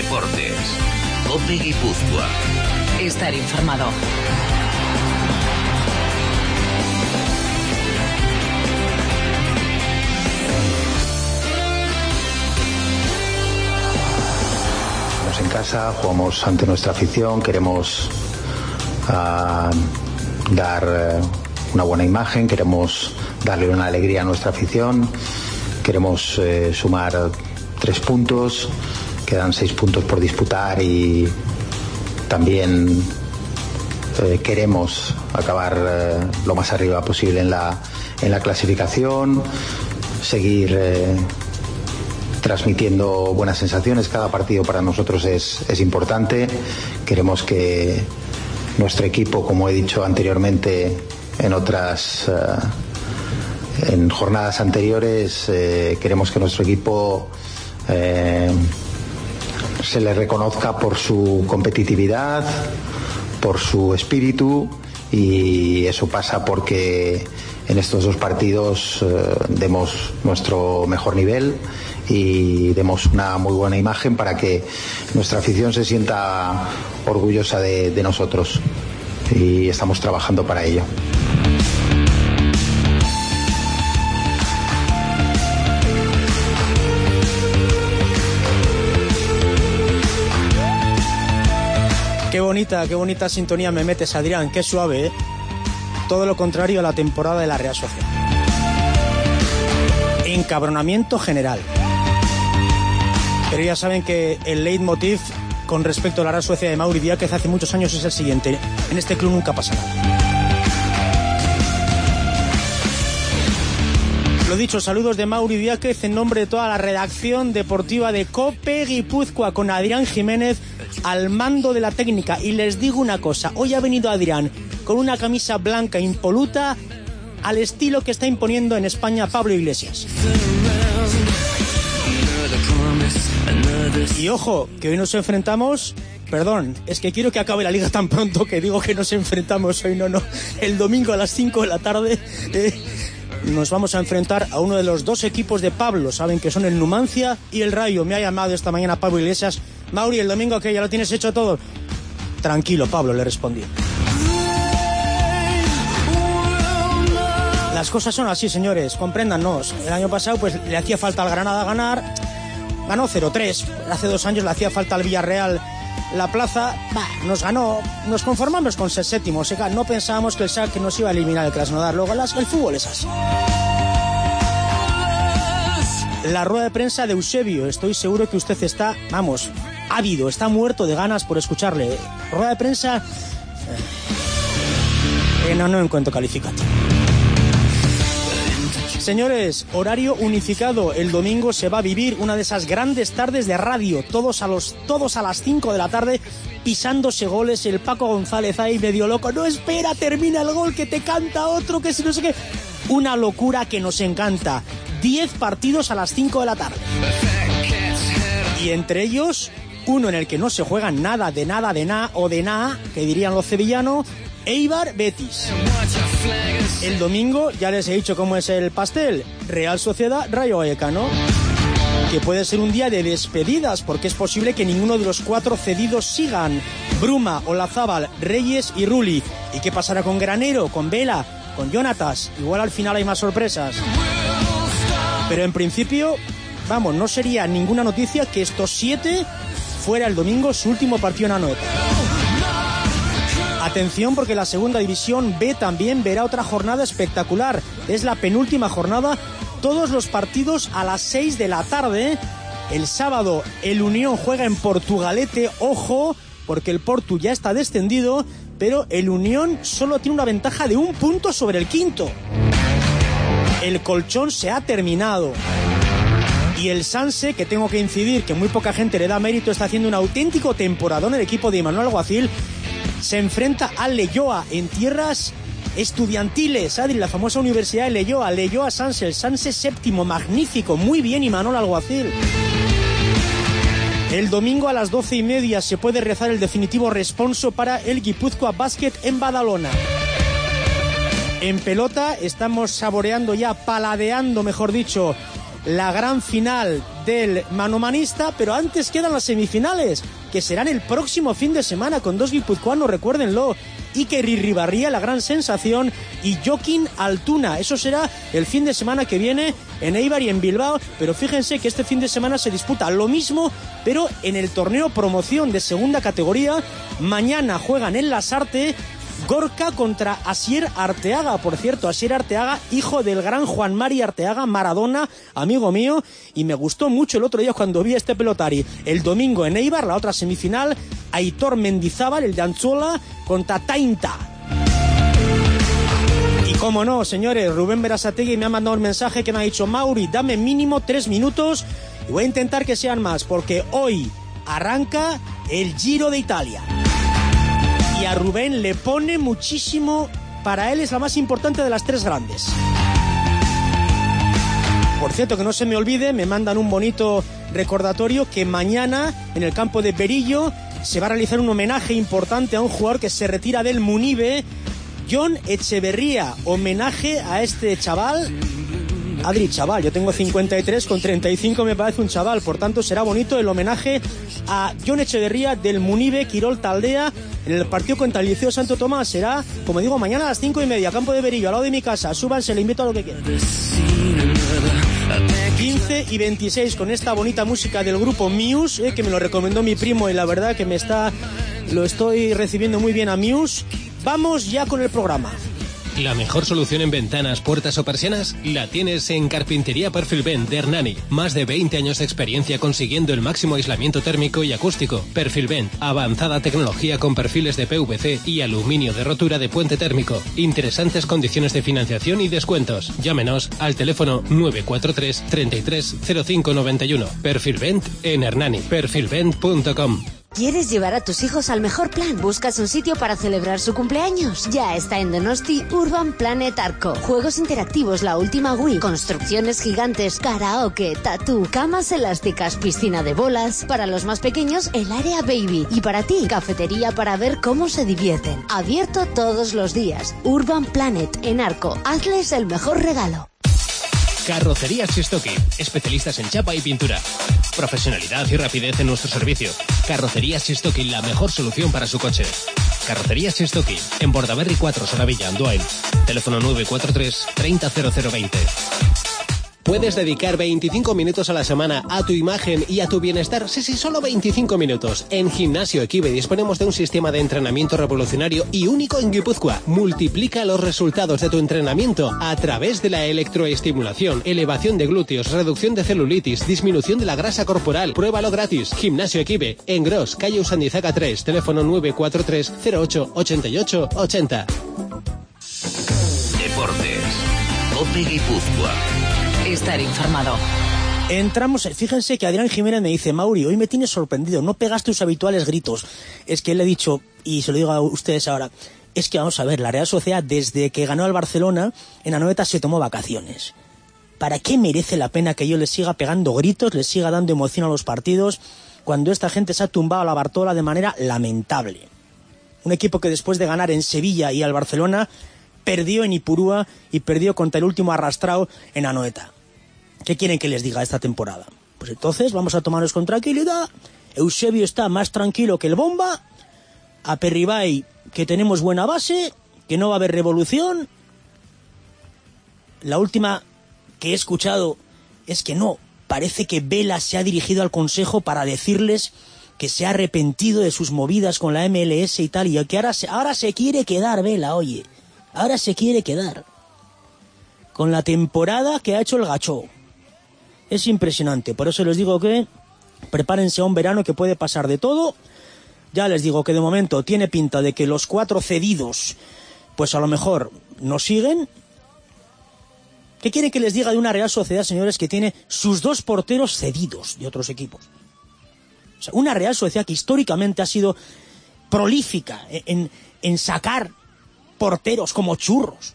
deportes. COPE Guipúzcoa. Estar informado. Estamos en casa, jugamos ante nuestra afición, queremos dar una buena imagen, queremos darle una alegría a nuestra afición, queremos sumar 3 puntos, quedan 6 puntos por disputar y también queremos acabar lo más arriba posible en la clasificación, seguir transmitiendo buenas sensaciones. Cada partido para nosotros es importante. Queremos que nuestro equipo, como he dicho anteriormente en jornadas anteriores, queremos que nuestro equipo se le reconozca por su competitividad, por su espíritu, y eso pasa porque en estos 2 partidos demos nuestro mejor nivel y demos una muy buena imagen para que nuestra afición se sienta orgullosa de nosotros, y estamos trabajando para ello. Qué bonita sintonía me metes, Adrián, qué suave, ¿eh? Todo lo contrario a la temporada de la Real Sociedad. Encabronamiento general. Pero ya saben que el leitmotiv con respecto a la Real Sociedad de Mauri Diáquez hace muchos años es el siguiente: en este club nunca pasa nada. Lo dicho, saludos de Mauri Diáquez en nombre de toda la redacción deportiva de COPE Guipúzcoa, con Adrián Jiménez al mando de la técnica. Y les digo una cosa, hoy ha venido Adrián con una camisa blanca impoluta al estilo que está imponiendo en España Pablo Iglesias. Y ojo, que hoy nos enfrentamos... Perdón, es que quiero que acabe la liga tan pronto que digo que nos enfrentamos hoy, no. El domingo a las 5 de la tarde nos vamos a enfrentar a uno de los 2 equipos de Pablo. Saben que son el Numancia y el Rayo. Me ha llamado esta mañana Pablo Iglesias. Mauri, el domingo que ya lo tienes hecho todo. Tranquilo, Pablo, le respondí. Las cosas son así, señores, compréndanos. El año pasado pues le hacía falta al Granada ganar, ganó 0-3. Hace 2 años le hacía falta al Villarreal la plaza, nos ganó. Nos conformamos con ser séptimos, no pensábamos que el SAC nos iba a eliminar el Krasnodar. Luego el fútbol es así. La rueda de prensa de Eusebio, estoy seguro que usted está, ávido, está muerto de ganas por escucharle. Rueda de prensa... no encuentro calificativo. Señores, horario unificado. El domingo se va a vivir una de esas grandes tardes de radio. Todos a las 5 de la tarde pisándose goles. El Paco González ahí medio loco. No, espera, termina el gol, que te canta otro, que si no sé qué. Una locura que nos encanta. 10 partidos a las 5 de la tarde. Y entre ellos, uno en el que no se juega nada, que dirían los sevillanos, Eibar Betis. El domingo ya les he dicho cómo es el pastel. Real Sociedad Rayo Vallecano, que puede ser un día de despedidas, porque es posible que ninguno de los 4 cedidos sigan. Bruma, Olazábal, Reyes y Rulli. ¿Y qué pasará con Granero, con Vela, con Jonatas? Igual al final hay más sorpresas. Pero en principio, no sería ninguna noticia que estos 7 fuera el domingo su último partido en Anoeta. Atención, porque la segunda división B también verá otra jornada espectacular. Es la penúltima jornada, todos los partidos a las 6 de la tarde. El sábado el Unión juega en Portugalete, ojo, porque el Portu ya está descendido, pero el Unión solo tiene una ventaja de 1 punto sobre el quinto. El colchón se ha terminado. Y el Sanse, que tengo que incidir que muy poca gente le da mérito, está haciendo un auténtico temporadón el equipo de Imanol Alguacil. Se enfrenta al Leioa en tierras estudiantiles, Adri, la famosa Universidad de Leioa Sanse, el Sanse séptimo, magnífico, muy bien Imanol Alguacil. El domingo a las 12:30 se puede rezar el definitivo responso para el Guipúzcoa Basket en Badalona. En pelota estamos saboreando ya, paladeando, mejor dicho, la gran final del manomanista, pero antes quedan las semifinales, que serán el próximo fin de semana con dos guipuzcoanos, recuérdenlo, Iker Irribarría, la gran sensación, y Joaquín Altuna. Eso será el fin de semana que viene en Eibar y en Bilbao, pero fíjense que este fin de semana se disputa lo mismo, pero en el torneo promoción de segunda categoría. Mañana juegan en Lasarte Gorka contra Asier Arteaga. Por cierto, Asier Arteaga, hijo del gran Juan Mari Arteaga, Maradona, amigo mío, y me gustó mucho el otro día cuando vi a este pelotari. El domingo en Eibar, la otra semifinal, Aitor Mendizábal, el de Antzuola, contra Tainta. Y cómo no, señores, Rubén Berasategui me ha mandado un mensaje que me ha dicho: Mauri, dame mínimo 3 minutos y voy a intentar que sean más, porque hoy arranca el Giro de Italia. Y a Rubén le pone muchísimo, para él es la más importante de las 3 grandes. Por cierto, que no se me olvide, me mandan un bonito recordatorio que mañana en el campo de Berillo se va a realizar un homenaje importante a un jugador que se retira del Munibe, Jon Echeverría. Homenaje a este chaval. Adri, chaval, yo tengo 53, con 35 me parece un chaval, por tanto será bonito el homenaje a Jon Echeverría del Munibe Quirol Taldea en el partido contra el Liceo Santo Tomás. Será, como digo, mañana a las 5:30, campo de Berillo, al lado de mi casa. Súbanse, le invito a lo que quieran. 15 y 26 con esta bonita música del grupo Muse, que me lo recomendó mi primo y la verdad que lo estoy recibiendo muy bien a Muse. Vamos ya con el programa. La mejor solución en ventanas, puertas o persianas la tienes en Carpintería Perfilvent de Hernani. Más de 20 años de experiencia consiguiendo el máximo aislamiento térmico y acústico. Perfilvent, avanzada tecnología con perfiles de PVC y aluminio de rotura de puente térmico. Interesantes condiciones de financiación y descuentos. Llámenos al teléfono 943 33 05 91. Perfilvent en Hernani. Perfilvent.com. ¿Quieres llevar a tus hijos al mejor plan? ¿Buscas un sitio para celebrar su cumpleaños? Ya está en Donosti Urban Planet Arco. Juegos interactivos, la última Wii, construcciones gigantes, karaoke, tatú, camas elásticas, piscina de bolas. Para los más pequeños, el área baby. Y para ti, cafetería para ver cómo se divierten. Abierto todos los días. Urban Planet en Arco. Hazles el mejor regalo. Carrocerías Sistoki, especialistas en chapa y pintura. Profesionalidad y rapidez en nuestro servicio. Carrocerías Sistoki, la mejor solución para su coche. Carrocerías Sistoki, en Bordaberry 4, Soravilla, Andoain. Teléfono 943 300020. Puedes dedicar 25 minutos a la semana a tu imagen y a tu bienestar. Sí, solo 25 minutos. En Gimnasio Equibe disponemos de un sistema de entrenamiento revolucionario y único en Guipúzcoa. Multiplica los resultados de tu entrenamiento a través de la electroestimulación, elevación de glúteos, reducción de celulitis, disminución de la grasa corporal. Pruébalo gratis. Gimnasio Equibe, en Gros, calle Usandizaga 3, teléfono 943 08 88 80. Deportes. COPE Guipúzcoa. Estar informado. Entramos, fíjense que Adrián Jiménez me dice: Mauri, hoy me tienes sorprendido, no pegas tus habituales gritos. Es que le he dicho, y se lo digo a ustedes ahora, es que vamos a ver, la Real Sociedad desde que ganó al Barcelona, en Anoeta se tomó vacaciones. ¿Para qué merece la pena que yo les siga pegando gritos, les siga dando emoción a los partidos, cuando esta gente se ha tumbado a la Bartola de manera lamentable? Un equipo que después de ganar en Sevilla y al Barcelona, perdió en Ipurúa y perdió contra el último arrastrado en Anoeta. ¿Qué quieren que les diga esta temporada? Pues entonces vamos a tomarnos con tranquilidad. Eusebio está más tranquilo que el bomba. A Perribay, que tenemos buena base, que no va a haber revolución. La última que he escuchado es que no. Parece que Vela se ha dirigido al Consejo para decirles que se ha arrepentido de sus movidas con la MLS y tal, y que ahora se quiere quedar Vela, oye. Ahora se quiere quedar con la temporada que ha hecho el Gacho. Es impresionante, por eso les digo que prepárense a un verano que puede pasar de todo. Ya les digo que de momento tiene pinta de que los 4 cedidos, pues a lo mejor no siguen. ¿Qué quieren que les diga de una Real Sociedad, señores, que tiene sus 2 porteros cedidos de otros equipos? O sea, una Real Sociedad que históricamente ha sido prolífica en sacar porteros como churros.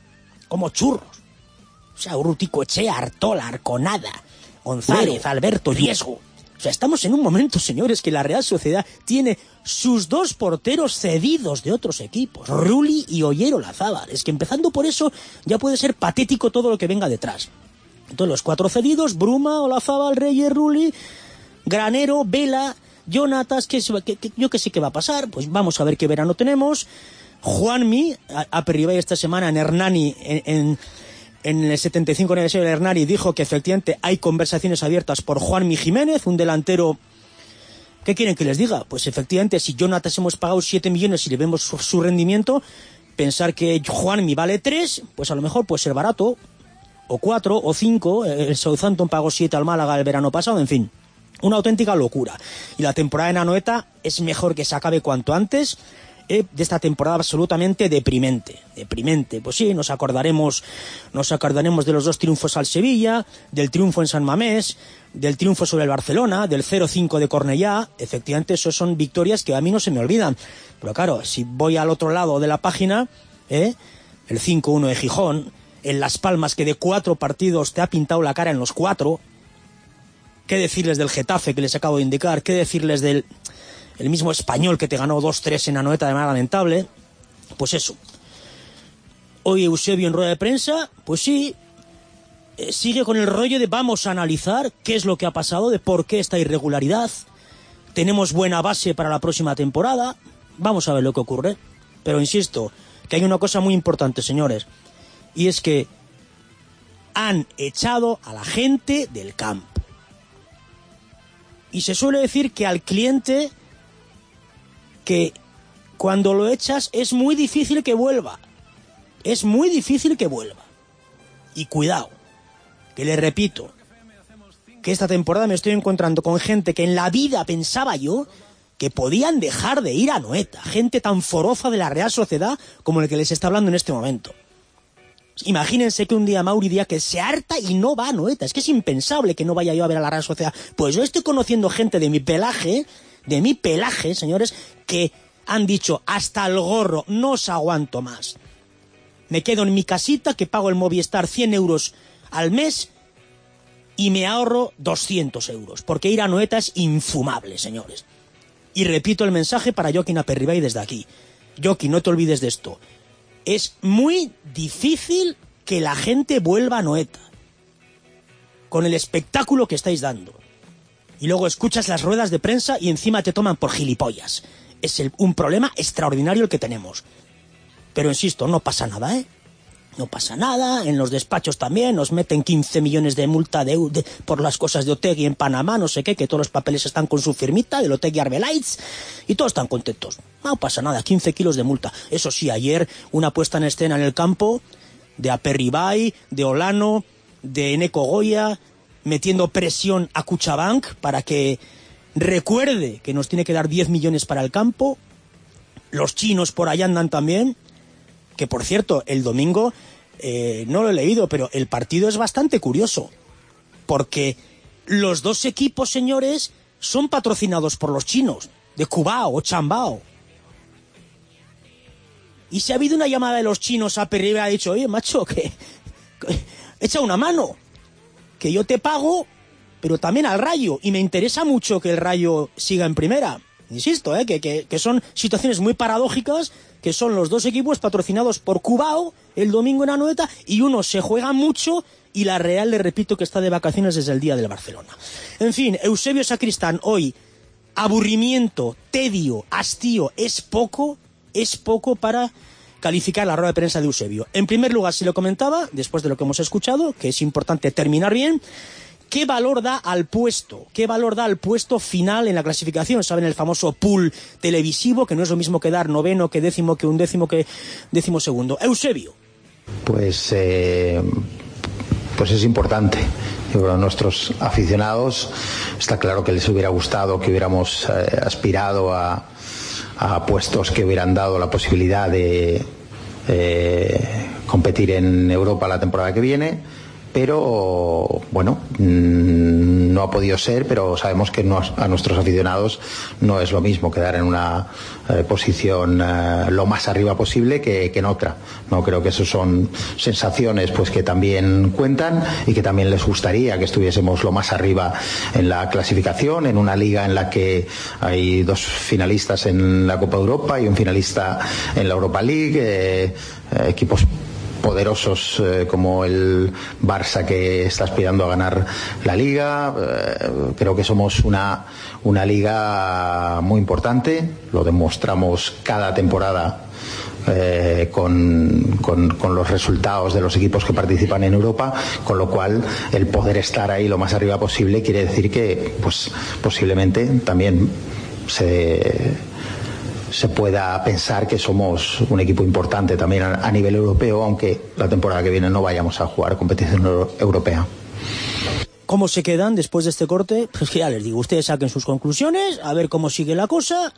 O sea, Urruticoechea, Artola, Arconada, González, Alberto, Riesgo. O sea, estamos en un momento, señores, que la Real Sociedad tiene sus 2 porteros cedidos de otros equipos, Rulli y Ollero Lazábal. Es que empezando por eso ya puede ser patético todo lo que venga detrás. Entonces los 4 cedidos, Bruma, Olazábal, Reyes, Rulli, Granero, Vela, Jonatas, que yo que sé qué va a pasar, pues vamos a ver qué verano tenemos. Juanmi, Aperribay esta semana en Hernani, en el 75 aniversario de Hernani, dijo que efectivamente hay conversaciones abiertas por Juanmi Jiménez, un delantero. ¿Qué quieren que les diga? Pues efectivamente, si Jonatas hemos pagado 7 millones y le vemos su rendimiento, pensar que Juanmi vale 3, pues a lo mejor puede ser barato, o 4, o 5, el Southampton pagó 7 al Málaga el verano pasado, en fin, una auténtica locura. Y la temporada de Anoeta es mejor que se acabe cuanto antes, de esta temporada absolutamente deprimente, pues sí, nos acordaremos de los 2 triunfos al Sevilla, del triunfo en San Mamés, del triunfo sobre el Barcelona, del 0-5 de Cornellá. Efectivamente, eso son victorias que a mí no se me olvidan, pero claro, si voy al otro lado de la página, el 5-1 de Gijón, en Las Palmas, que de 4 partidos te ha pintado la cara en los 4, qué decirles del Getafe que les acabo de indicar, qué decirles del el mismo Español que te ganó 2-3 en Anoeta de manera lamentable. Pues eso. Hoy Eusebio en rueda de prensa, pues sí, sigue con el rollo de vamos a analizar qué es lo que ha pasado, de por qué esta irregularidad. Tenemos buena base para la próxima temporada. Vamos a ver lo que ocurre. Pero insisto, que hay una cosa muy importante, señores, y es que han echado a la gente del campo. Y se suele decir que al cliente, que cuando lo echas es muy difícil que vuelva. Es muy difícil que vuelva. Y cuidado, que les repito, que esta temporada me estoy encontrando con gente que en la vida pensaba yo que podían dejar de ir a Anoeta. Gente tan forofa de la Real Sociedad como el que les está hablando en este momento. Imagínense que un día Mauri diga que se harta y no va a Anoeta. Es que es impensable que no vaya yo a ver a la Real Sociedad. Pues yo estoy conociendo gente de mi pelaje, señores, que han dicho hasta el gorro, no os aguanto más. Me quedo en mi casita, que pago el Movistar 100 euros al mes y me ahorro 200 euros, porque ir a Anoeta es infumable, señores. Y repito el mensaje para Joaquín Aperribay desde aquí. Joaquín, no te olvides de esto. Es muy difícil que la gente vuelva a Anoeta con el espectáculo que estáis dando. Y luego escuchas las ruedas de prensa y encima te toman por gilipollas. Es un problema extraordinario el que tenemos. Pero insisto, no pasa nada, ¿eh? No pasa nada, en los despachos también nos meten 15 millones de multa por las cosas de Otegi en Panamá, no sé qué, que todos los papeles están con su firmita, del Otegi Arbelites, y todos están contentos. No pasa nada, 15 kilos de multa. Eso sí, ayer una puesta en escena en el campo de Aperribay, de Olano, de Eneco Goya, metiendo presión a Cuchabank para que recuerde que nos tiene que dar 10 millones para el campo. Los chinos por allá andan también. Que por cierto, el domingo, no lo he leído, pero el partido es bastante curioso, porque los 2 equipos, señores, son patrocinados por los chinos, de Cubao o Chambao. Y si ha habido una llamada de los chinos a Perriba, ha dicho, oye, macho, que echa una mano, que yo te pago, pero también al Rayo, y me interesa mucho que el Rayo siga en primera. Insisto, que son situaciones muy paradójicas, que son los 2 equipos patrocinados por Cubao el domingo en Anoeta, y uno se juega mucho y la Real, le repito, que está de vacaciones desde el día del Barcelona. En fin, Eusebio Sacristán, hoy, aburrimiento, tedio, hastío, es poco para calificar la rueda de prensa de Eusebio. En primer lugar, si lo comentaba, después de lo que hemos escuchado, que es importante terminar bien, ¿qué valor da al puesto? ¿Qué valor da al puesto final en la clasificación? ¿Saben el famoso pool televisivo? Que no es lo mismo que dar noveno, que décimo, que undécimo, que decimosegundo. Eusebio. Pues es importante. Yo creo que a nuestros aficionados está claro que les hubiera gustado que hubiéramos aspirado a puestos que hubieran dado la posibilidad de competir en Europa la temporada que viene. Pero bueno, no ha podido ser, pero sabemos que a nuestros aficionados no es lo mismo quedar en una posición lo más arriba posible que en otra. No creo que eso son sensaciones pues que también cuentan y que también les gustaría que estuviésemos lo más arriba en la clasificación, en una liga en la que hay 2 finalistas en la Copa de Europa y un finalista en la Europa League, equipos poderosos como el Barça, que está aspirando a ganar la Liga. Creo que somos una liga muy importante, lo demostramos cada temporada con los resultados de los equipos que participan en Europa, con lo cual el poder estar ahí lo más arriba posible quiere decir que pues posiblemente también se pueda pensar que somos un equipo importante también a nivel europeo, aunque la temporada que viene no vayamos a jugar competición europea. ¿Cómo se quedan después de este corte? Pues que ya les digo, ustedes saquen sus conclusiones, a ver cómo sigue la cosa,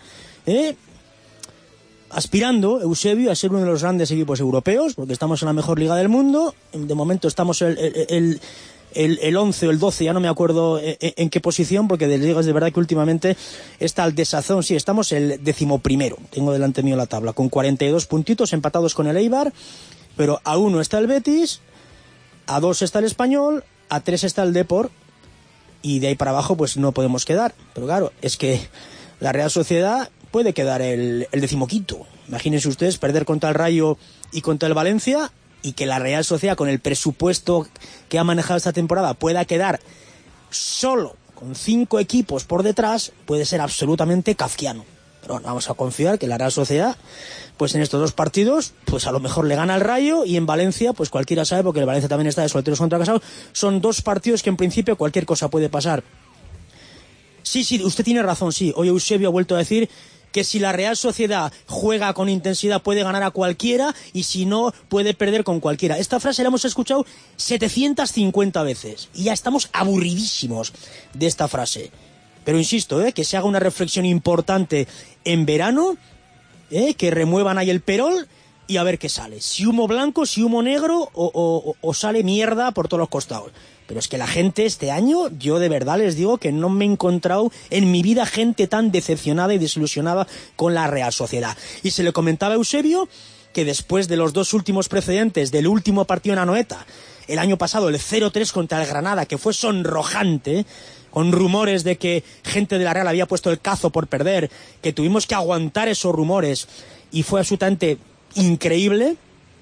aspirando, Eusebio, a ser uno de los grandes equipos europeos, porque estamos en la mejor liga del mundo. De momento estamos el 11 o el 12, ya no me acuerdo en qué posición, porque les digo, es de verdad que últimamente está al desazón. Sí, estamos el 11º, tengo delante mío la tabla, con 42 puntitos, empatados con el Eibar, pero a 1 está el Betis, a 2 está el Español, a 3 está el Depor, y de ahí para abajo pues no podemos quedar. Pero claro, es que la Real Sociedad puede quedar el 15º. Imagínense ustedes perder contra el Rayo y contra el Valencia, y que la Real Sociedad, con el presupuesto que ha manejado esta temporada, pueda quedar solo con 5 equipos por detrás, puede ser absolutamente kafkiano. Pero bueno, vamos a confiar que la Real Sociedad, pues en estos 2 partidos, pues a lo mejor le gana al Rayo, y en Valencia, pues cualquiera sabe, porque el Valencia también está de solteros contra casados. Son 2 partidos que en principio cualquier cosa puede pasar. Sí, usted tiene razón, sí. Hoy Eusebio ha vuelto a decir que si la Real Sociedad juega con intensidad puede ganar a cualquiera, y si no puede perder con cualquiera. Esta frase la hemos escuchado 750 veces y ya estamos aburridísimos de esta frase. Pero insisto, que se haga una reflexión importante en verano, que remuevan ahí el perol y a ver qué sale. Si humo blanco, si humo negro, o sale mierda por todos los costados. Pero es que la gente este año, yo de verdad les digo que no me he encontrado en mi vida gente tan decepcionada y desilusionada con la Real Sociedad. Y se le comentaba a Eusebio que después de los 2 últimos precedentes del último partido en Anoeta, el año pasado el 0-3 contra el Granada, que fue sonrojante, con rumores de que gente de la Real había puesto el cazo por perder, que tuvimos que aguantar esos rumores, y fue absolutamente increíble.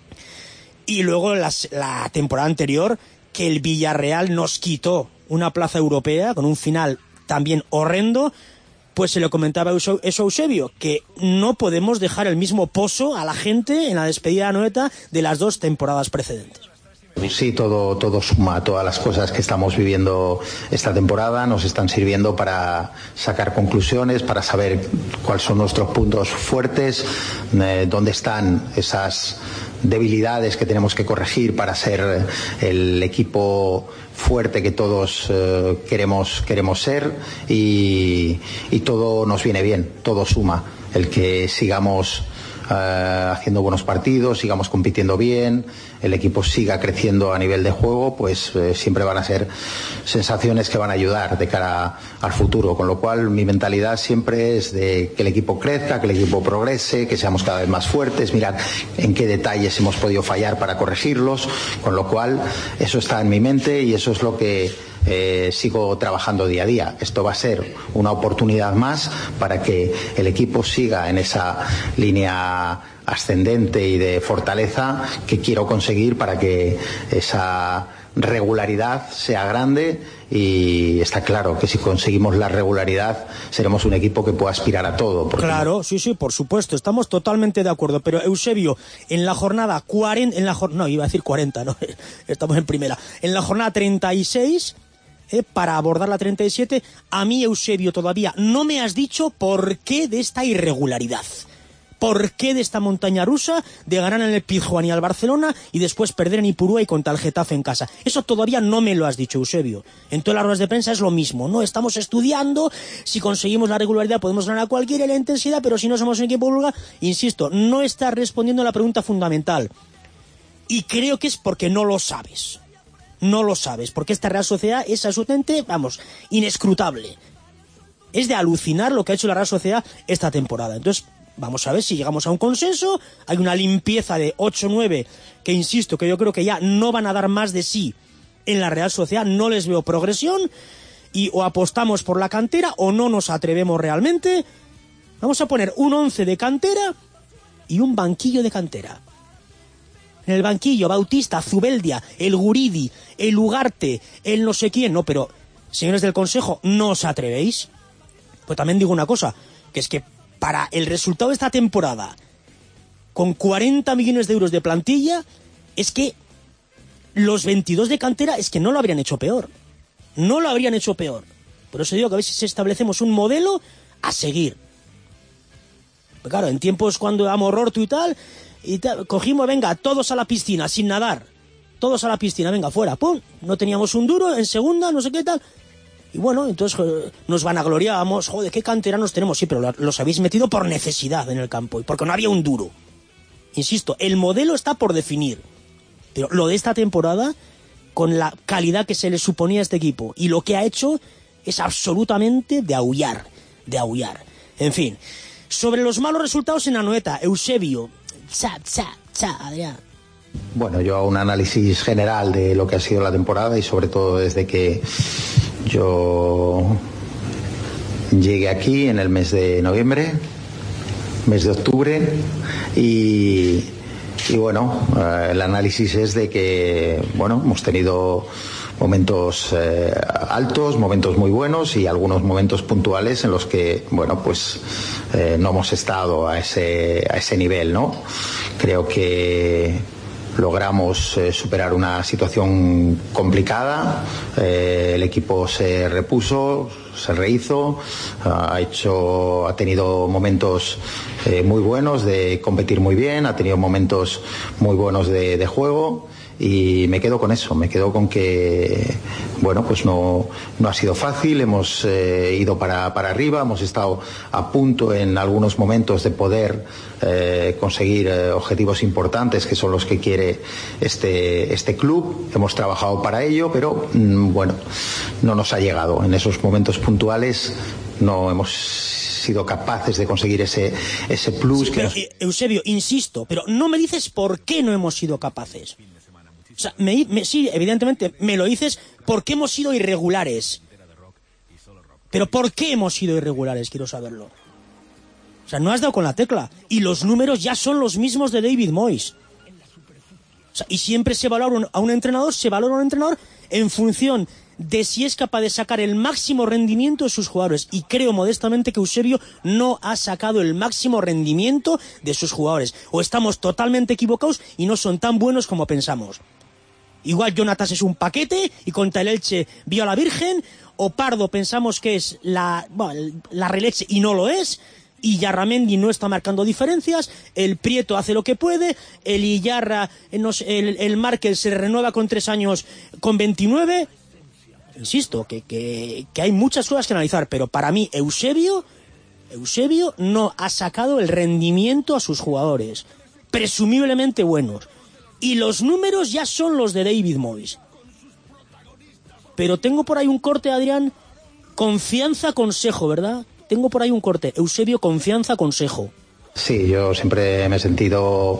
Y luego la temporada anterior, que el Villarreal nos quitó una plaza europea con un final también horrendo, pues se le comentaba eso a Eusebio, que no podemos dejar el mismo pozo a la gente en la despedida de Anoeta de las 2 temporadas precedentes. Sí, todo suma, todas las cosas que estamos viviendo esta temporada nos están sirviendo para sacar conclusiones, para saber cuáles son nuestros puntos fuertes, dónde están esas debilidades que tenemos que corregir para ser el equipo fuerte que todos queremos ser, y todo nos viene bien, todo suma. El que sigamos haciendo buenos partidos, sigamos compitiendo bien, el equipo siga creciendo a nivel de juego, pues siempre van a ser sensaciones que van a ayudar de cara al futuro, con lo cual mi mentalidad siempre es de que el equipo crezca, que el equipo progrese, que seamos cada vez más fuertes, mirar en qué detalles hemos podido fallar para corregirlos, con lo cual eso está en mi mente y eso es lo que sigo trabajando día a día. Esto va a ser una oportunidad más para que el equipo siga en esa línea ascendente y de fortaleza que quiero conseguir, para que esa regularidad sea grande, y está claro que si conseguimos la regularidad seremos un equipo que pueda aspirar a todo. Claro, sí, por supuesto, estamos totalmente de acuerdo. Pero Eusebio, en la jornada 40, no, iba a decir 40, no, estamos en primera, en la jornada 36, para abordar la 37, a mí, Eusebio, todavía no me has dicho por qué de esta irregularidad. ¿Por qué de esta montaña rusa de ganar en el Pizjuán y al Barcelona y después perder en Ipurúa y contra el Getafe en casa? Eso todavía no me lo has dicho, Eusebio. En todas las ruedas de prensa es lo mismo, ¿no? Estamos estudiando, si conseguimos la regularidad podemos ganar a cualquiera, la intensidad, pero si no somos un equipo vulgar. Insisto, no estás respondiendo a la pregunta fundamental. Y creo que es porque no lo sabes. No lo sabes, porque esta Real Sociedad es absolutamente, inescrutable. Es de alucinar lo que ha hecho la Real Sociedad esta temporada. Entonces, vamos a ver si llegamos a un consenso. Hay una limpieza de 8-9 que, insisto, que yo creo que ya no van a dar más de sí en la Real Sociedad. No les veo progresión, y o apostamos por la cantera o no nos atrevemos realmente. Vamos a poner un 11 de cantera y un banquillo de cantera. en el banquillo, Bautista, Zubeldia, el Guridi, el Ugarte, el no sé quién, no, pero, señores del Consejo, ¿no os atrevéis? Pues también digo una cosa, que es que para el resultado de esta temporada, con 40 millones de euros de plantilla, es que los 22 de cantera es que no lo habrían hecho peor. No lo habrían hecho peor. Por eso digo que a ver si establecemos un modelo a seguir. Pero claro, en tiempos cuando éramos Rortu y tal, cogimos, venga, todos a la piscina, sin nadar. Todos a la piscina, venga, fuera, pum. No teníamos un duro, en segunda, no sé qué tal. Y bueno, entonces nos vanagloriábamos, joder, qué canteranos tenemos. Sí, pero los habéis metido por necesidad en el campo y porque no había un duro. Insisto, el modelo está por definir. Pero lo de esta temporada, con la calidad que se le suponía a este equipo y lo que ha hecho, es absolutamente de aullar. En fin, sobre los malos resultados en Anoeta, Eusebio, Adrián. Bueno, yo hago un análisis general de lo que ha sido la temporada y sobre todo desde que yo llegué aquí en el mes de noviembre, mes de octubre y bueno, el análisis es de que, bueno, hemos tenido momentos altos, momentos muy buenos y algunos momentos puntuales en los que, bueno, pues no hemos estado a ese nivel, ¿no? Creo que logramos superar una situación complicada, el equipo se repuso, se rehizo, ha tenido momentos muy buenos de competir muy bien, ha tenido momentos muy buenos de juego y me quedo con eso, me quedo con que, bueno, pues no ha sido fácil, hemos ido para arriba, hemos estado a punto en algunos momentos de poder conseguir objetivos importantes que son los que quiere este club, hemos trabajado para ello, pero bueno, no nos ha llegado. En esos momentos puntuales no hemos sido capaces de conseguir ese plus. Sí, pero, Eusebio, insisto, pero no me dices por qué no hemos sido capaces. O sea, sí, evidentemente me lo dices porque hemos sido irregulares. Pero ¿por qué hemos sido irregulares? Quiero saberlo. O sea, no has dado con la tecla. Y los números ya son los mismos de David Moyes. O sea, y siempre se valora a un entrenador en función de si es capaz de sacar el máximo rendimiento de sus jugadores. Y creo modestamente que Eusebio no ha sacado el máximo rendimiento de sus jugadores. O estamos totalmente equivocados y no son tan buenos como pensamos. Igual Jonatas es un paquete y contra el Elche vio a la Virgen, o Pardo pensamos que es la releche y no lo es, y Yarramendi no está marcando diferencias, el Prieto hace lo que puede, el Iyarra, el Markel se renueva con 3 años con 29. Insisto, que hay muchas cosas que analizar, pero para mí Eusebio no ha sacado el rendimiento a sus jugadores, presumiblemente buenos. Y los números ya son los de David Moyes. Pero tengo por ahí un corte, Adrián, confianza, consejo, ¿verdad? Tengo por ahí un corte, Eusebio, confianza, consejo. Sí, yo siempre me he sentido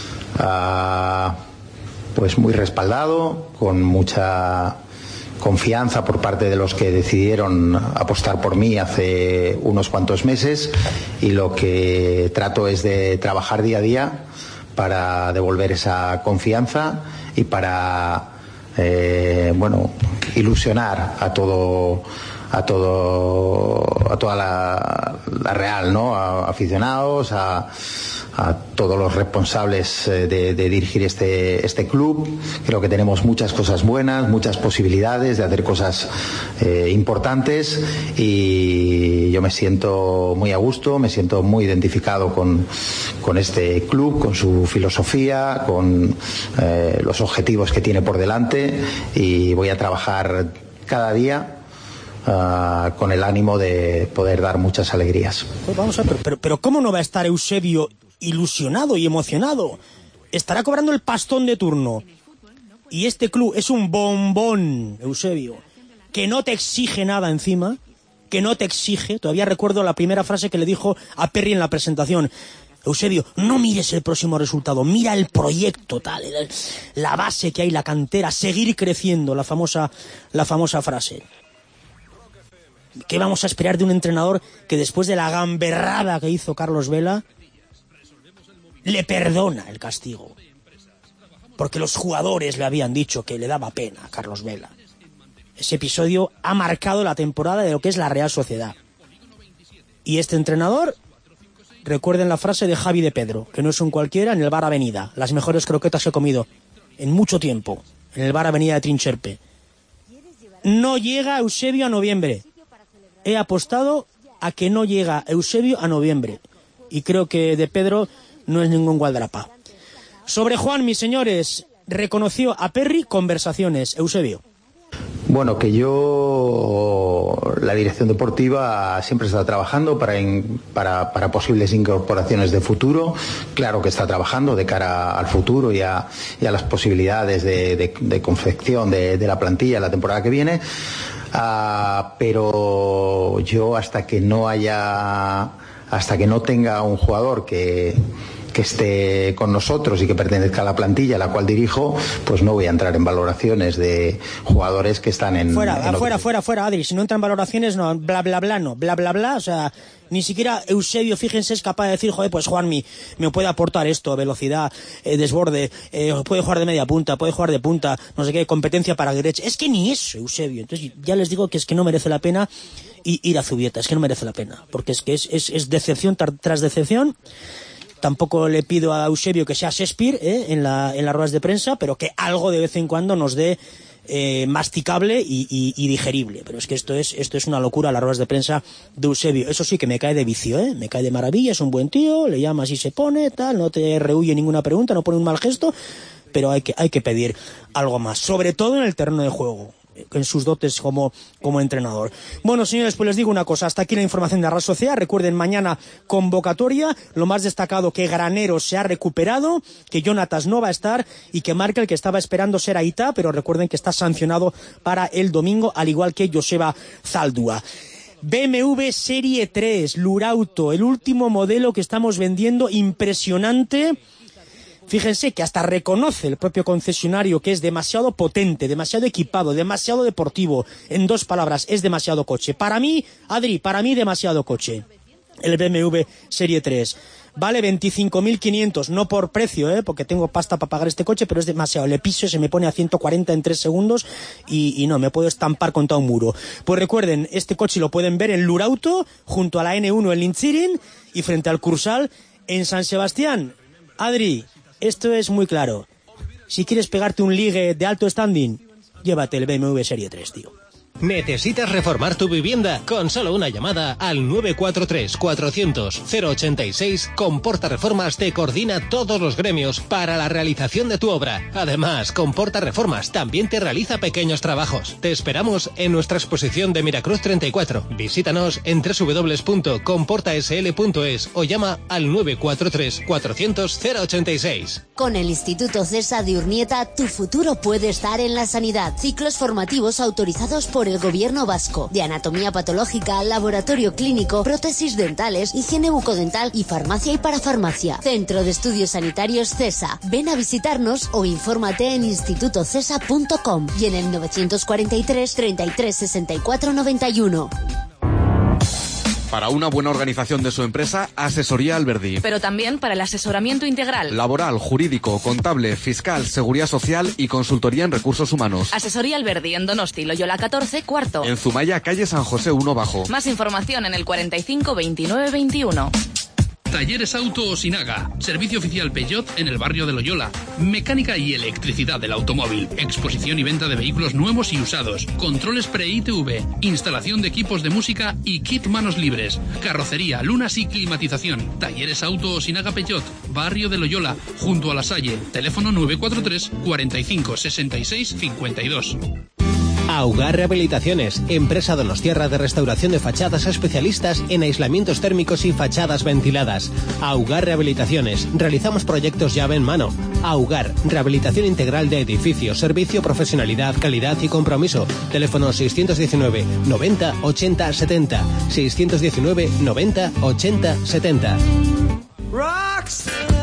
pues muy respaldado, con mucha confianza por parte de los que decidieron apostar por mí hace unos cuantos meses, y lo que trato es de trabajar día a día para devolver esa confianza y para ilusionar a toda la Real, ¿no? A aficionados, a todos los responsables de dirigir este club. Creo que tenemos muchas cosas buenas, muchas posibilidades de hacer cosas importantes, y yo me siento muy a gusto, me siento muy identificado con este club, con su filosofía, con los objetivos que tiene por delante, y voy a trabajar cada día con el ánimo de poder dar muchas alegrías. Pues vamos a ver, pero ¿cómo no va a estar Eusebio ilusionado y emocionado? Estará cobrando el pastón de turno. Y este club es un bombón, Eusebio, que no te exige nada encima, que no te exige. Todavía recuerdo la primera frase que le dijo a Perry en la presentación. Eusebio, no mires el próximo resultado, mira el proyecto, tal, la base que hay, la cantera, seguir creciendo, la famosa frase. ¿Qué vamos a esperar de un entrenador que después de la gamberrada que hizo Carlos Vela le perdona el castigo? porque los jugadores le habían dicho que le daba pena a Carlos Vela. Ese episodio ha marcado la temporada de lo que es la Real Sociedad. Y este entrenador, recuerden la frase de Javi de Pedro, que no es un cualquiera, en el bar Avenida. Las mejores croquetas que he comido en mucho tiempo, en el bar Avenida de Trincherpe. No llega Eusebio a noviembre. He apostado a que no llega Eusebio a noviembre. Y creo que de Pedro no es ningún gualdrapa. Sobre Juan, mis señores, reconoció a Perry, conversaciones. Eusebio. Bueno, que la dirección deportiva siempre está trabajando para posibles incorporaciones de futuro. Claro que está trabajando de cara al futuro y a las posibilidades de confección de la plantilla la temporada que viene. Pero yo hasta que no tenga un jugador que esté con nosotros y que pertenezca a la plantilla a la cual dirijo, pues no voy a entrar en valoraciones de jugadores que están en... Fuera, Adri, si no entran en valoraciones, no, bla, bla, bla, o sea, ni siquiera Eusebio, fíjense, es capaz de decir, joder, pues Juanmi me puede aportar esto, velocidad, desborde, puede jugar de media punta, puede jugar de punta, no sé qué, competencia para derecha, es que ni eso, Eusebio, entonces ya les digo que es que no merece la pena ir a Zubieta, es que no merece la pena, porque es que es decepción tras decepción. Tampoco le pido a Eusebio que sea Shakespeare en las ruedas de prensa, pero que algo de vez en cuando nos dé masticable y digerible. Pero es que esto es una locura, las ruedas de prensa de Eusebio. Eso sí que me cae de vicio, me cae de maravilla, es un buen tío, le llamas y se pone, tal, no te rehuye ninguna pregunta, no pone un mal gesto, pero hay que pedir algo más, sobre todo en el terreno de juego, en sus dotes como entrenador. Bueno, señores, pues les digo una cosa, hasta aquí la información de la Real Sociedad. Recuerden, mañana convocatoria, lo más destacado, que Granero se ha recuperado, que Jonatas no va a estar y que Marca, el que estaba esperando ser Aita, pero recuerden que está sancionado para el domingo, al igual que Joseba Zaldúa. BMW Serie 3, Lurauto, el último modelo que estamos vendiendo, impresionante. Fíjense que hasta reconoce el propio concesionario que es demasiado potente, demasiado equipado, demasiado deportivo. En dos palabras, es demasiado coche. Para mí, Adri, demasiado coche. El BMW Serie 3. Vale 25.500, no por precio, porque tengo pasta para pagar este coche, pero es demasiado. Le piso, se me pone a 140 en 3 segundos y no, me puedo estampar contra un muro. Pues recuerden, este coche lo pueden ver en Lurauto, junto a la N1 en Linchirin y frente al Cursal en San Sebastián. Adri, esto es muy claro. Si quieres pegarte un ligue de alto standing, llévate el BMW Serie 3, tío. ¿Necesitas reformar tu vivienda? Con solo una llamada al 943-400-086, Comporta Reformas te coordina todos los gremios para la realización de tu obra. Además, Comporta Reformas también te realiza pequeños trabajos. Te esperamos en nuestra exposición de Miracruz 34. Visítanos en www.comportasl.es o llama al 943-400-086. Con el Instituto CESA de Urnieta, tu futuro puede estar en la sanidad. Ciclos formativos autorizados por el Gobierno vasco, de anatomía patológica, laboratorio clínico, prótesis dentales, higiene bucodental y farmacia y parafarmacia. Centro de Estudios Sanitarios CESA. Ven a visitarnos o infórmate en institutocesa.com y en el 943 33 64 91. Para una buena organización de su empresa, Asesoría Alberdi. Pero también para el asesoramiento integral. Laboral, jurídico, contable, fiscal, seguridad social y consultoría en recursos humanos. Asesoría Alberdi en Donosti, Loyola 14, cuarto. En Zumaya, calle San José 1 bajo. Más información en el 45 29 21. Talleres Auto Osinaga, servicio oficial Peugeot en el barrio de Loyola, mecánica y electricidad del automóvil, exposición y venta de vehículos nuevos y usados, controles pre-ITV, instalación de equipos de música y kit manos libres, carrocería, lunas y climatización. Talleres Auto Osinaga Peugeot, barrio de Loyola, junto a La Salle, teléfono 943 45 66 52. Augar Rehabilitaciones, empresa donostiarra de restauración de fachadas, especialistas en aislamientos térmicos y fachadas ventiladas. Augar Rehabilitaciones, realizamos proyectos llave en mano. Augar, rehabilitación integral de edificios, servicio, profesionalidad, calidad y compromiso. Teléfono 619 90 80 70. 619 90 80 70. Rocks.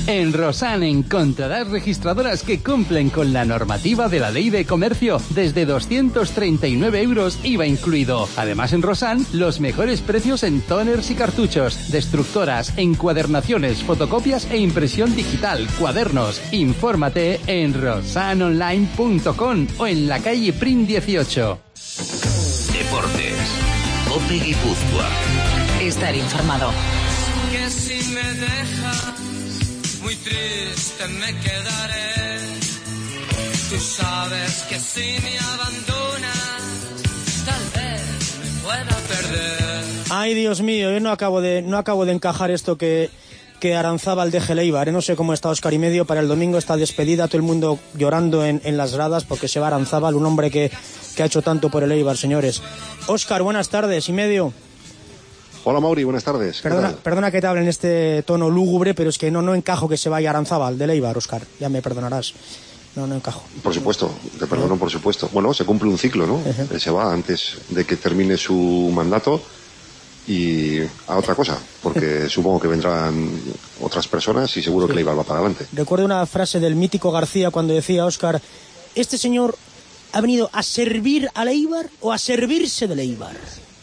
En Rosan encontrarás registradoras que cumplen con la normativa de la Ley de Comercio desde 239 euros IVA incluido. Además, en Rosan, los mejores precios en toners y cartuchos, destructoras, encuadernaciones, fotocopias e impresión digital, cuadernos. Infórmate en rosanonline.com o en la calle Prim 18. Deportes. COPE Guipúzcoa. Estar informado. Que si me dejas muy triste me quedaré. Tú sabes que si me abandonas tal vez me pueda perder. Ay, Dios mío, yo no acabo de encajar esto que Aranzábal deje el Eibar, no sé cómo está Óscar y medio para el domingo, esta despedida, todo el mundo llorando en las gradas porque se va Aranzábal, un hombre que ha hecho tanto por el Eibar, señores. Óscar, buenas tardes y medio. Hola Mauri, buenas tardes. Perdona que te hable en este tono lúgubre, pero es que no encajo que se vaya Aranzábal del Eibar, Óscar, ya me perdonarás. No encajo. Por supuesto, te perdono por supuesto. Bueno, se cumple un ciclo, ¿no? Él se va antes de que termine su mandato y a otra cosa, porque supongo que vendrán otras personas y seguro que el Eibar va para adelante. Recuerdo una frase del mítico García cuando decía, Óscar, ¿este señor ha venido a servir al Eibar o a servirse del Eibar?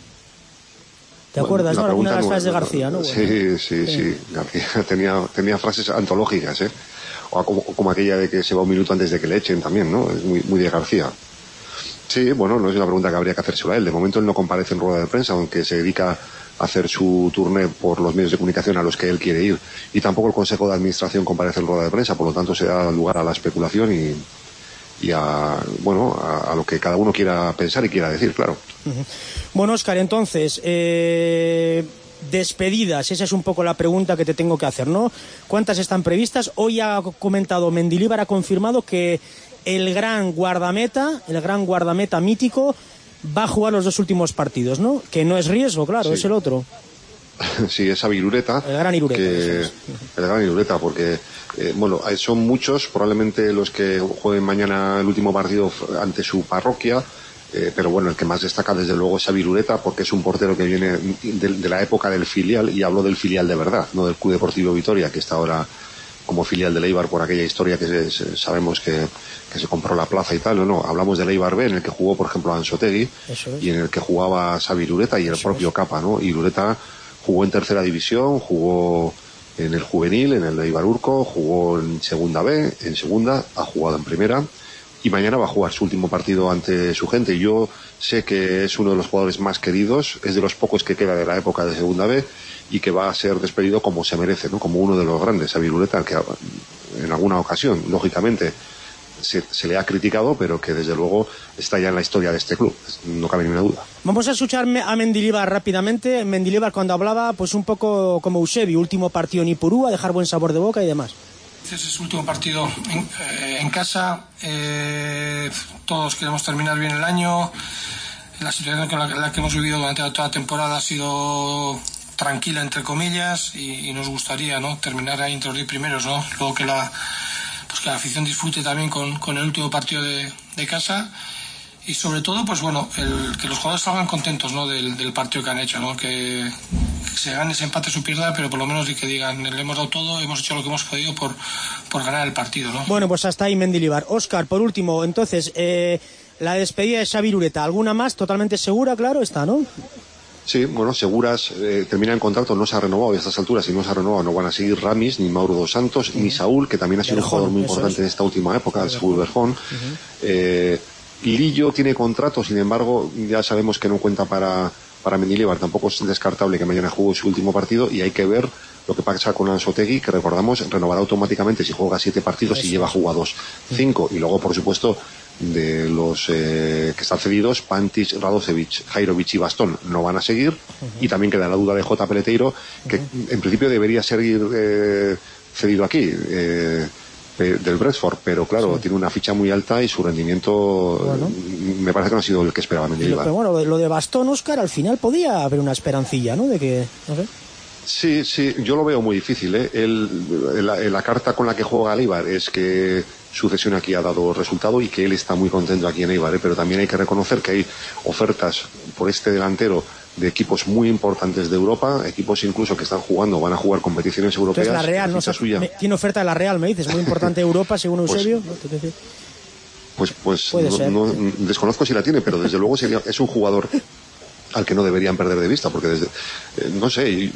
¿Te acuerdas, no? Alguna de las frases de García, ¿no? Bueno. Sí. García tenía frases antológicas, ¿eh? O como aquella de que se va un minuto antes de que le echen también, ¿no? Es muy de García. Sí, bueno, no es una pregunta que habría que hacérsela a él. De momento él no comparece en rueda de prensa, aunque se dedica a hacer su tourné por los medios de comunicación a los que él quiere ir. Y tampoco el Consejo de Administración comparece en rueda de prensa, por lo tanto se da lugar a la especulación y a lo que cada uno quiera pensar y quiera decir, claro. Bueno, Óscar, entonces, despedidas, esa es un poco la pregunta que te tengo que hacer, ¿no? ¿Cuántas están previstas? Hoy ha comentado Mendilibar, ha confirmado que el gran guardameta mítico va a jugar los 2 últimos partidos, ¿no? Que no es riesgo, claro, sí. Es el otro. Sí, es Xavi Irureta. El gran Irureta. El gran Irureta, porque son muchos, probablemente los que jueguen mañana el último partido ante su parroquia, pero bueno, el que más destaca desde luego es Xavi Irureta, porque es un portero que viene de la época del filial, y hablo del filial de verdad, no del Club Deportivo Vitoria, que está ahora como filial del Eibar por aquella historia que sabemos que se compró la plaza y tal. No, hablamos del Eibar B, en el que jugó por ejemplo Anzotegui, y en el que jugaba Xavi Irureta y el propio Capa, ¿no? Irureta jugó en tercera división, jugó en el juvenil, en el Eibar Urco, jugó en segunda B, en segunda, ha jugado en primera y mañana va a jugar su último partido ante su gente. Yo sé que es uno de los jugadores más queridos, es de los pocos que queda de la época de segunda B y que va a ser despedido como se merece, ¿no? Como uno de los grandes, Xavi Irureta, que en alguna ocasión, lógicamente, se le ha criticado, pero que desde luego está ya en la historia de este club, no cabe ninguna duda. Vamos a escuchar a Mendilibar rápidamente. Mendilibar cuando hablaba, pues un poco como Eusebio, último partido en Ipurú, a dejar buen sabor de boca y demás. Este es su último partido en casa, todos queremos terminar bien el año. La situación con la que hemos vivido durante toda la temporada ha sido tranquila entre comillas y nos gustaría, ¿no?, terminar ahí entre los 10 primeros, ¿no? Luego que la afición disfrute también con el último partido de casa y sobre todo, pues bueno, que los jugadores salgan contentos, ¿no?, del partido que han hecho, ¿no? Que se gane, se empate, su pierda, pero por lo menos y que digan, le hemos dado todo, hemos hecho lo que hemos podido por ganar el partido, ¿no? Bueno, pues hasta ahí Mendilibar. Óscar, por último, entonces, la despedida de Xavi Irureta, ¿alguna más? Totalmente segura, claro, está, ¿no? Sí, bueno, seguras, termina el contrato, no se ha renovado a estas alturas, y no se ha renovado, no van a seguir Ramis, ni Mauro dos Santos, ni Saúl, que también ha sido un jugador muy importante en esta última época, Saúl Berjón. Lillo tiene contrato, sin embargo, ya sabemos que no cuenta para Mendilibar, tampoco es descartable que mañana juegue su último partido, y hay que ver lo que pasa con Anzotegui, que recordamos, renovará automáticamente si juega 7 partidos y lleva jugados 5, y luego, por supuesto, de los que están cedidos, Pantic, Radosevic, Jairovic y Bastón no van a seguir, y también queda la duda de J. Peleteiro, que en principio debería seguir cedido aquí, del Bradford, pero claro, tiene una ficha muy alta y su rendimiento me parece que no ha sido el que esperaba Mendilibar. Pero bueno, lo de Bastón, Óscar, al final podía haber una esperancilla, ¿no? De que, no sé. Sí, yo lo veo muy difícil, ¿eh? La carta con la que juega Eibar es que su cesión aquí ha dado resultado y que él está muy contento aquí en Eibar, pero también hay que reconocer que hay ofertas por este delantero de equipos muy importantes de Europa, equipos incluso que están jugando, van a jugar competiciones europeas. Entonces la Real, tiene oferta de la Real, me dices, muy importante Europa, según Eusebio. Pues no, desconozco si la tiene, pero desde luego es un jugador al que no deberían perder de vista, porque no sé,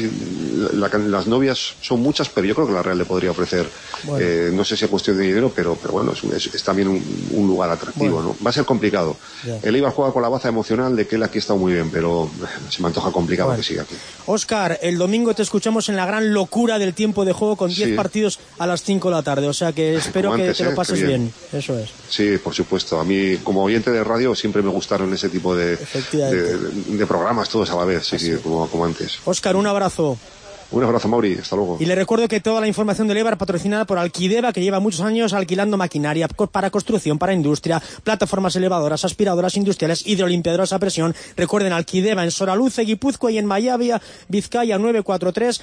las novias son muchas, pero yo creo que la Real le podría ofrecer, no sé si es cuestión de dinero, pero bueno, es también un lugar atractivo, ¿no? Va a ser complicado. El Eibar juega con la baza emocional de que él aquí está muy bien, pero se me antoja complicado que siga aquí. Óscar, el domingo te escuchamos en la gran locura del tiempo de juego con 10 partidos a las 5 de la tarde, o sea que espero que te lo pases bien. Eso es. Sí, por supuesto. A mí, como oyente de radio, siempre me gustaron ese tipo de programas todos a la vez, sí, como antes. Óscar, un abrazo. Un abrazo, Mauri, hasta luego. Y le recuerdo que toda la información del Eibar patrocinada por Alquideva, que lleva muchos años alquilando maquinaria para construcción, para industria, plataformas elevadoras, aspiradoras industriales, hidrolimpiadoras a presión. Recuerden, Alquideva en Soraluce, Guipúzcoa, y en Mayavia, Vizcaya, 943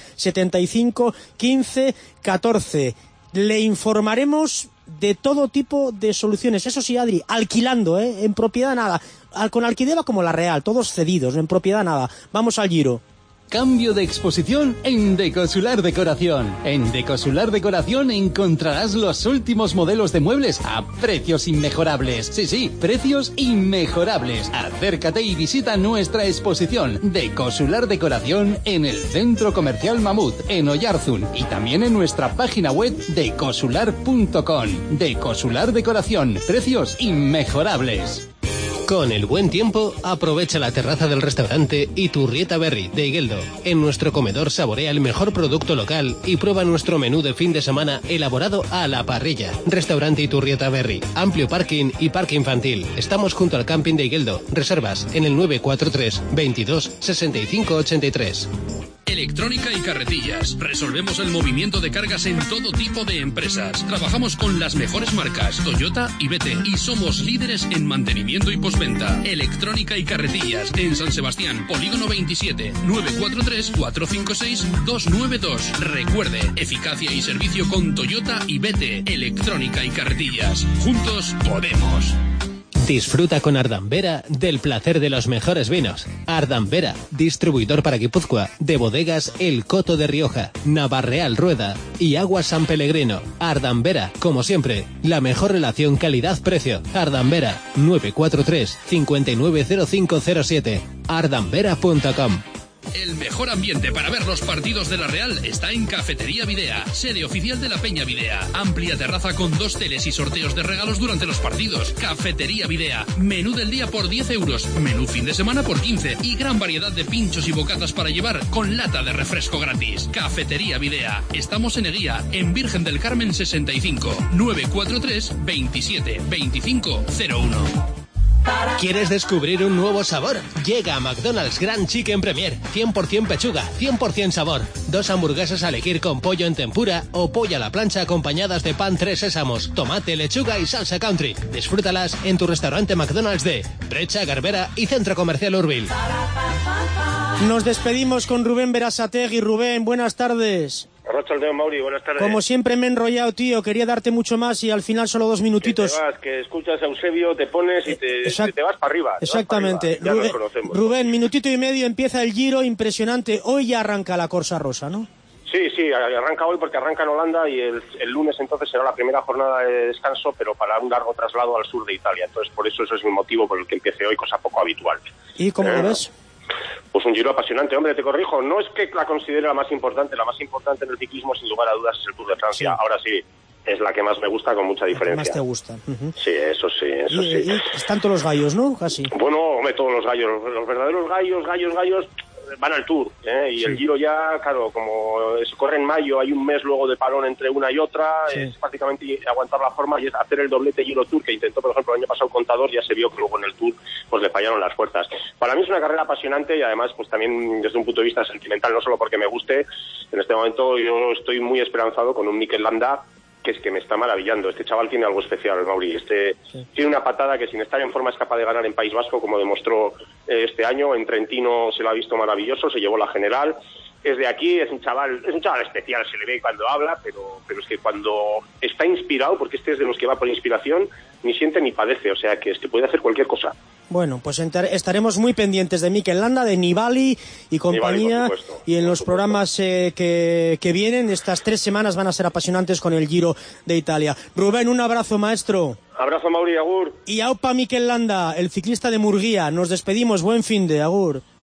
75 15 14. Le informaremos de todo tipo de soluciones. Eso sí, Adri, alquilando, en propiedad nada. Con Alquideva como la Real, todos cedidos, en propiedad nada. Vamos al Giro. Cambio de exposición en Decosular Decoración. En Decosular Decoración encontrarás los últimos modelos de muebles a precios inmejorables. Sí, precios inmejorables. Acércate y visita nuestra exposición Decosular Decoración en el Centro Comercial Mamut, en Oyarzun, y también en nuestra página web decosular.com. Decosular Decoración, precios inmejorables. Con el buen tiempo, aprovecha la terraza del restaurante Iturrieta Berri de Igueldo. En nuestro comedor saborea el mejor producto local y prueba nuestro menú de fin de semana elaborado a la parrilla. Restaurante Iturrieta Berri, amplio parking y parque infantil. Estamos junto al camping de Igueldo. Reservas en el 943 22 65 83. Electrónica y carretillas. Resolvemos el movimiento de cargas en todo tipo de empresas. Trabajamos con las mejores marcas, Toyota y BT, y somos líderes en mantenimiento y postventa. Electrónica y carretillas en San Sebastián, Polígono 27, 943 456 292. Recuerde, eficacia y servicio con Toyota y BT. Electrónica y carretillas. Juntos podemos. Disfruta con Ardambera del placer de los mejores vinos. Ardambera, distribuidor para Guipúzcoa de bodegas El Coto de Rioja, Navarreal Rueda y Agua San Pellegrino. Ardambera, como siempre, la mejor relación calidad-precio. Ardambera, 943 590507. ardambera.com. El mejor ambiente para ver los partidos de la Real está en Cafetería Videa, sede oficial de la Peña Videa. Amplia terraza con 2 teles y sorteos de regalos durante los partidos. Cafetería Videa. Menú del día por 10 euros. Menú fin de semana por 15. Y gran variedad de pinchos y bocatas para llevar con lata de refresco gratis. Cafetería Videa. Estamos en Eguía, en Virgen del Carmen 65. 943 27 25 01. ¿Quieres descubrir un nuevo sabor? Llega a McDonald's Grand Chicken Premier. 100% pechuga, 100% sabor. 2 hamburguesas a elegir con pollo en tempura o pollo a la plancha acompañadas de pan 3 sésamos, tomate, lechuga y salsa country. Disfrútalas en tu restaurante McDonald's de Brecha, Garbera y Centro Comercial Urbil. Nos despedimos con Rubén Berasategui. Rubén, buenas tardes. Arratsaldeon, Mauri, buenas tardes. Como siempre me he enrollado, tío, quería darte mucho más y al final solo 2 minutitos. Que escuchas a Eusebio, te pones y te vas para arriba. Exactamente. Para arriba. Ya nos conocemos. Rubén, minutito y medio, empieza el Giro, impresionante. Hoy ya arranca la Corsa Rosa, ¿no? Sí, arranca hoy porque arranca en Holanda y el lunes entonces será la primera jornada de descanso, pero para un largo traslado al sur de Italia. Entonces por eso es el motivo por el que empiece hoy, cosa poco habitual. ¿Y cómo lo ves? Pues un Giro apasionante, hombre, te corrijo, no es que la considere la más importante en el ciclismo sin lugar a dudas es el Tour de Francia, ahora sí, es la que más me gusta con mucha diferencia. Más te gusta. Sí, eso sí. Y están todos los gallos, ¿no? Casi. Bueno, hombre, todos los gallos, los verdaderos gallos van al Tour, y el Giro ya, claro, como se corre en mayo, hay un mes luego de parón entre una y otra, es prácticamente aguantar la forma y es hacer el doblete Giro Tour que intentó, por ejemplo, el año pasado Contador, ya se vio que luego en el Tour pues le fallaron las fuerzas. Para mí es una carrera apasionante y además pues también desde un punto de vista sentimental, no solo porque me guste, en este momento yo estoy muy esperanzado con un Mikel Landa, que es que me está maravillando. Este chaval tiene algo especial, Mauri. Tiene una patada que sin estar en forma es capaz de ganar en País Vasco, como demostró este año. En Trentino se lo ha visto maravilloso, se llevó la general. Es de aquí, es un chaval especial, se le ve cuando habla, pero es que cuando está inspirado, porque este es de los que va por inspiración, ni siente ni padece, o sea que puede hacer cualquier cosa. Bueno, pues estaremos muy pendientes de Mikel Landa, de Nibali y compañía, y en los programas que vienen. Estas 3 semanas van a ser apasionantes con el Giro de Italia. Rubén, un abrazo, maestro. Abrazo, Mauri, agur. Y aupa Mikel Landa, el ciclista de Murguía. Nos despedimos, buen fin de, agur.